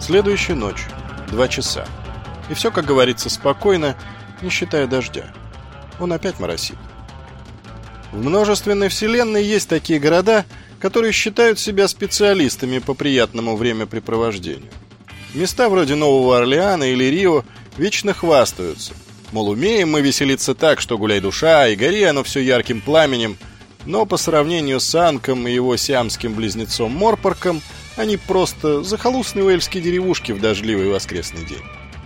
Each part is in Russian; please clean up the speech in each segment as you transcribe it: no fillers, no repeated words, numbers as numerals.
Следующая ночь. 2 часа. И все, как говорится, спокойно, не считая дождя. Он опять моросит. В множественной вселенной есть такие города, которые считают себя специалистами по приятному времяпрепровождению. Места вроде Нового Орлеана или Рио вечно хвастаются. Мол, умеем мы веселиться так, что гуляй душа, и гори оно все ярким пламенем. Но по сравнению с Анком и его сиамским близнецом Морпорком, они просто захолустные уэльские деревушки в дождливый воскресный день.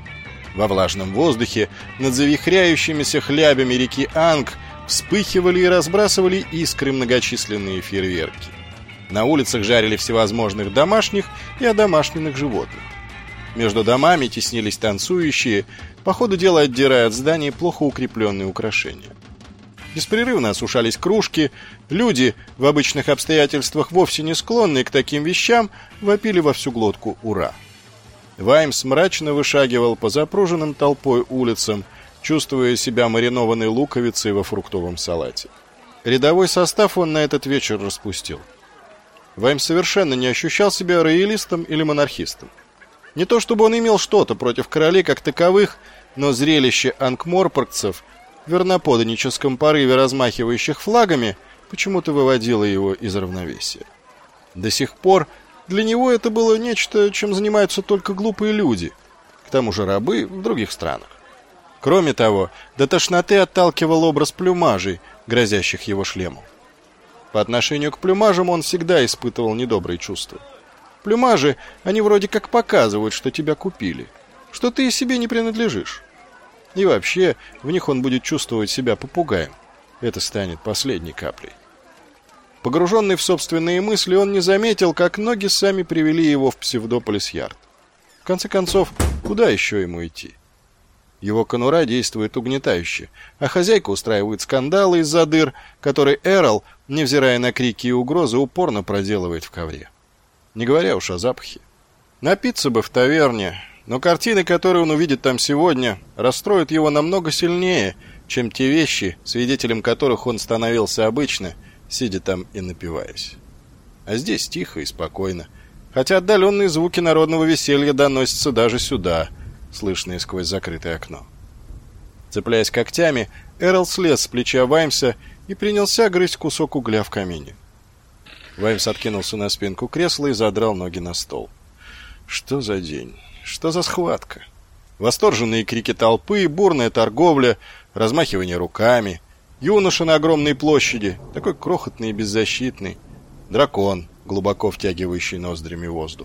Во влажном воздухе над завихряющимися хлябями реки Анг вспыхивали и разбрасывали искры многочисленные фейерверки. На улицах жарили всевозможных домашних и одомашненных животных. Между домами теснились танцующие, по ходу дела отдирая от зданий плохо укрепленные украшения. Беспрерывно осушались кружки, люди, в обычных обстоятельствах вовсе не склонные к таким вещам, вопили во всю глотку «Ура!». Ваймс мрачно вышагивал по запруженным толпой улицам, чувствуя себя маринованной луковицей во фруктовом салате. Рядовой состав он на этот вечер распустил. Ваймс совершенно не ощущал себя роялистом или монархистом. Не то чтобы он имел что-то против королей как таковых, но зрелище анкморпоргцев в верноподданническом порыве размахивающих флагами почему-то выводило его из равновесия. До сих пор для него это было нечто, чем занимаются только глупые люди, к тому же рабы в других странах. Кроме того, до тошноты отталкивал образ плюмажей, грозящих его шлему. По отношению к плюмажам он всегда испытывал недобрые чувства. Плюмажи, они вроде как показывают, что тебя купили, что ты себе не принадлежишь. И вообще, в них он будет чувствовать себя попугаем. Это станет последней каплей. Погруженный в собственные мысли, он не заметил, как ноги сами привели его в Псевдополис-Ярд. В конце концов, куда еще ему идти? Его конура действует угнетающе, а хозяйка устраивает скандалы из-за дыр, которые Эрл, невзирая на крики и угрозы, упорно проделывает в ковре. Не говоря уж о запахе. Напиться бы в таверне, но картины, которые он увидит там сегодня, расстроят его намного сильнее, чем те вещи, свидетелем которых он становился обычно, сидя там и напиваясь. А здесь тихо и спокойно, хотя отдаленные звуки народного веселья доносятся даже сюда, слышные сквозь закрытое окно. Цепляясь когтями, Эрл слез с плеча Ваймса и принялся грызть кусок угля в камине. Ваймс откинулся на спинку кресла и задрал ноги на стол. Что за день? Что за схватка? Восторженные крики толпы, бурная торговля, размахивание руками, юноша на огромной площади, такой крохотный и беззащитный, дракон, глубоко втягивающий ноздрями воздух.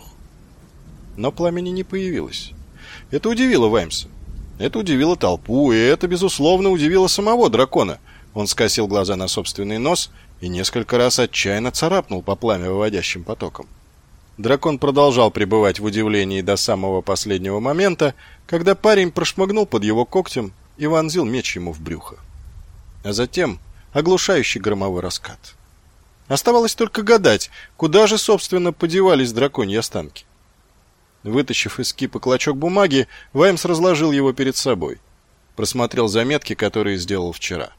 Но пламени не появилось. Это удивило Ваймса. Это удивило толпу, и это, безусловно, удивило самого дракона. Он скосил глаза на собственный нос и несколько раз отчаянно царапнул по пламя выводящим потоком. Дракон продолжал пребывать в удивлении до самого последнего момента, когда парень прошмыгнул под его когтем и вонзил меч ему в брюхо. А затем оглушающий громовой раскат. Оставалось только гадать, куда же, собственно, подевались драконьи останки. Вытащив из кипы клочок бумаги, Ваймс разложил его перед собой. Просмотрел заметки, которые сделал вчера.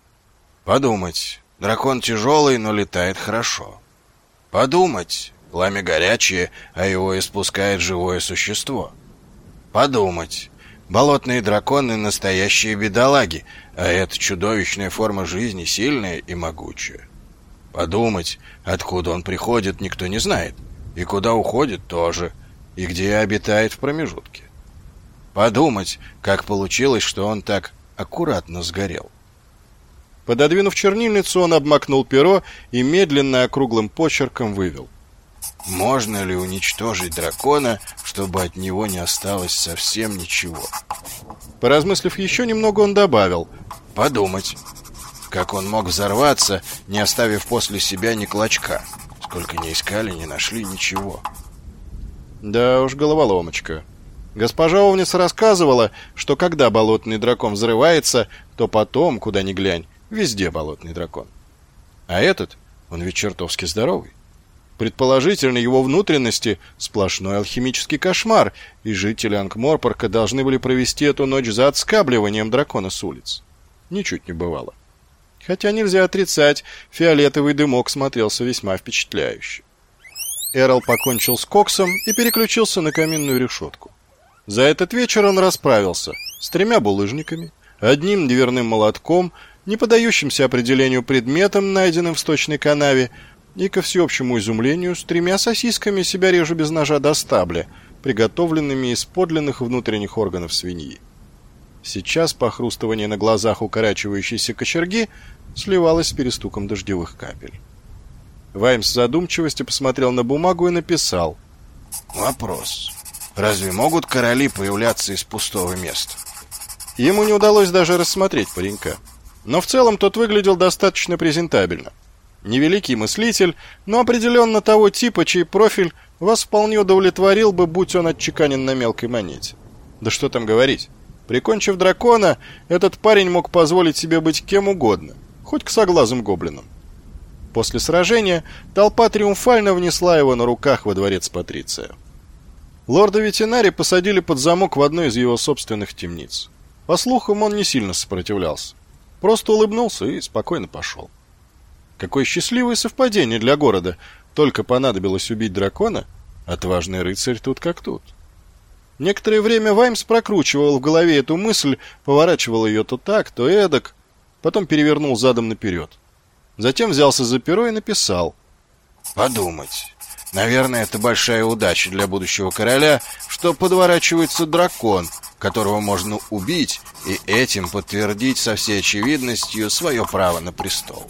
Подумать. Дракон тяжелый, но летает хорошо. Подумать. Пламя горячее, а его испускает живое существо. Подумать. Болотные драконы — настоящие бедолаги, а эта чудовищная форма жизни сильная и могучая. Подумать. Откуда он приходит, никто не знает. И куда уходит тоже. И где обитает в промежутке. Подумать, как получилось, что он так аккуратно сгорел. Пододвинув чернильницу, он обмакнул перо и медленно округлым почерком вывел: можно ли уничтожить дракона, чтобы от него не осталось совсем ничего? Поразмыслив еще немного, он добавил: подумать, как он мог взорваться, не оставив после себя ни клочка. Сколько ни искали, не нашли ничего. Да уж, головоломочка. Госпожа Овнис рассказывала, что когда болотный дракон взрывается, то потом, куда ни глянь, везде болотный дракон. А этот, он ведь чертовски здоровый. Предположительно, его внутренности сплошной алхимический кошмар, и жители Анкморпорка должны были провести эту ночь за отскабливанием дракона с улиц. Ничуть не бывало. Хотя нельзя отрицать, фиолетовый дымок смотрелся весьма впечатляюще. Эрл покончил с коксом и переключился на каминную решетку. За этот вечер он расправился с 3 булыжниками, 1 дверным молотком, не поддающимся определению предметом, найденным в сточной канаве, и, ко всеобщему изумлению, с 3 сосисками себя режу без ножа до стабля, приготовленными из подлинных внутренних органов свиньи. Сейчас похрустывание на глазах укорачивающейся кочерги сливалось с перестуком дождевых капель. Ваймс в задумчивости посмотрел на бумагу и написал: «Вопрос. Разве могут короли появляться из пустого места?» Ему не удалось даже рассмотреть паренька, но в целом тот выглядел достаточно презентабельно. Невеликий мыслитель, но определенно того типа, чей профиль вас вполне удовлетворил бы, будь он отчеканен на мелкой монете. Да что там говорить. Прикончив дракона, этот парень мог позволить себе быть кем угодно, хоть косоглазым гоблином. После сражения толпа триумфально внесла его на руках во дворец Патриция. Лорда Ветинари посадили под замок в одной из его собственных темниц. По слухам, он не сильно сопротивлялся. Просто улыбнулся и спокойно пошел. Какое счастливое совпадение для города. Только понадобилось убить дракона, отважный рыцарь тут как тут. Некоторое время Ваймс прокручивал в голове эту мысль, поворачивал ее то так, то эдак, потом перевернул задом наперед. Затем взялся за перо и написал: «Подумать. Наверное, это большая удача для будущего короля, что подворачивается дракон, которого можно убить и этим подтвердить со всей очевидностью свое право на престол».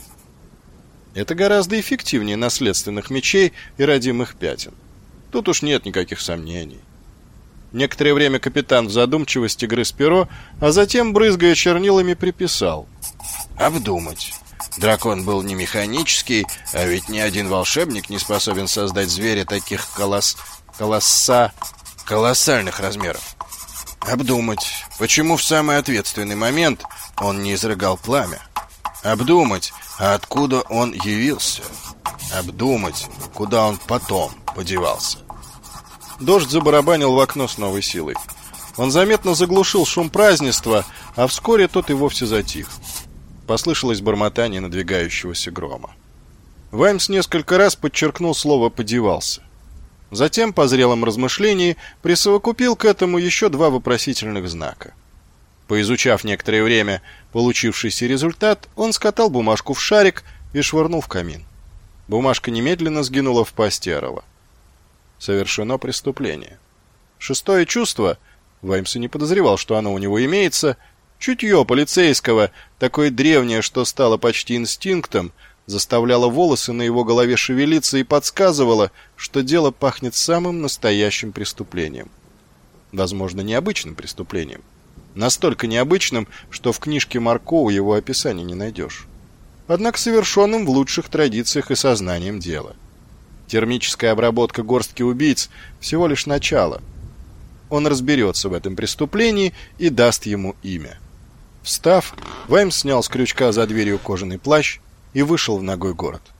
Это гораздо эффективнее наследственных мечей и родимых пятен. Тут уж нет никаких сомнений. Некоторое время капитан в задумчивости грыз перо, а затем, брызгая чернилами, приписал: «Обдумать. Дракон был не механический, а ведь ни один волшебник не способен создать зверя таких колоссальных размеров. Обдумать, почему в самый ответственный момент он не изрыгал пламя. Обдумать, а откуда он явился. Обдумать, куда он потом подевался». Дождь забарабанил в окно с новой силой. Он заметно заглушил шум празднества, а вскоре тот и вовсе затих. Послышалось бормотание надвигающегося грома. Ваймс несколько раз подчеркнул слово «подевался». Затем, по зрелом размышлении, присовокупил к этому еще 2 вопросительных знака. Поизучав некоторое время получившийся результат, он скатал бумажку в шарик и швырнул в камин. Бумажка немедленно сгинула в пасти Эрла. Совершено преступление. 6-е чувство, Ваймс и не подозревал, что оно у него имеется, чутье полицейского, такое древнее, что стало почти инстинктом, заставляло волосы на его голове шевелиться и подсказывало, что дело пахнет самым настоящим преступлением. Возможно, необычным преступлением. Настолько необычным, что в книжке Маркоу его описания не найдешь. Однако совершенным в лучших традициях и сознанием дела. Термическая обработка горстки убийц – всего лишь начало. Он разберется в этом преступлении и даст ему имя. Встав, Ваймс снял с крючка за дверью кожаный плащ и вышел в нагой город.